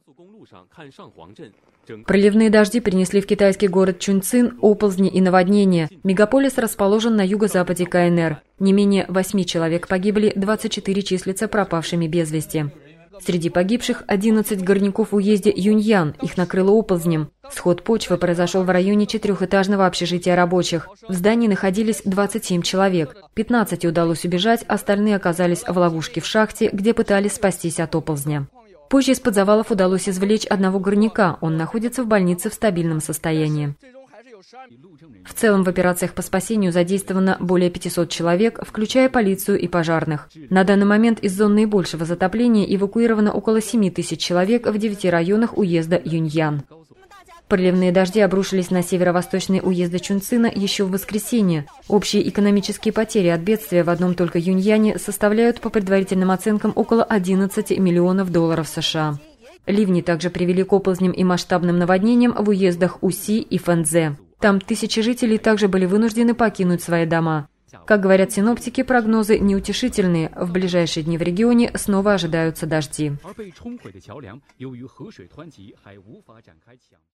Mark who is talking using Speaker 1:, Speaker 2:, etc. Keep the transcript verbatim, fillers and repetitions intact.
Speaker 1: Проливные дожди принесли в китайский город Чунцин оползни и наводнения. Мегаполис расположен на юго-западе КНР. Не менее восьми человек погибли, двадцать четыре числятся пропавшими без вести. Среди погибших одиннадцать горняков в уезде Юньян, их накрыло оползнем. Сход почвы произошел в районе четырехэтажного общежития рабочих. В здании находились двадцать семь человек. пятнадцати удалось убежать, остальные оказались в ловушке в шахте, где пытались спастись от оползня. Позже из-под завалов удалось извлечь одного горняка, он находится в больнице в стабильном состоянии. В целом в операциях по спасению задействовано более пятисот человек, включая полицию и пожарных. На данный момент из зон наибольшего затопления эвакуировано около семи тысяч человек в девяти районах уезда Юньян. Проливные дожди обрушились на северо-восточные уезды Чунцина еще в воскресенье. Общие экономические потери от бедствия в одном только Юньяне составляют, по предварительным оценкам, около одиннадцати миллионов долларов США. Ливни также привели к оползням и масштабным наводнениям в уездах Уси и Фэнцзе. Там тысячи жителей также были вынуждены покинуть свои дома. Как говорят синоптики, прогнозы неутешительные. В ближайшие дни в регионе снова ожидаются дожди.